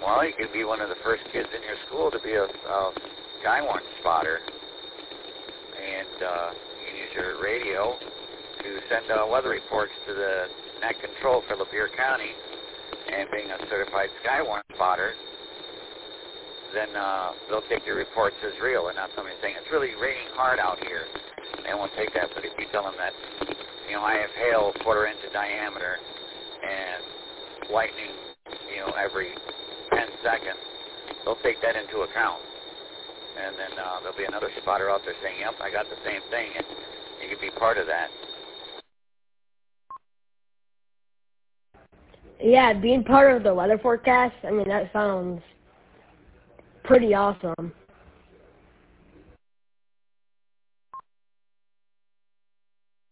Well, you could be one of the first kids in your school to be a skywarn spotter, and you can use your radio to send weather reports to the Net Control for Lapeer County. And being a certified skywarn spotter, then they'll take your reports as real and not somebody saying it's really raining hard out here. They won't take that, but if you tell them that, I have hail 1/4 inch in diameter and lightning, every 10 seconds, they'll take that into account. And then there'll be another spotter out there saying, yep, I got the same thing, and you could be part of that. Yeah, being part of the weather forecast, that sounds pretty awesome.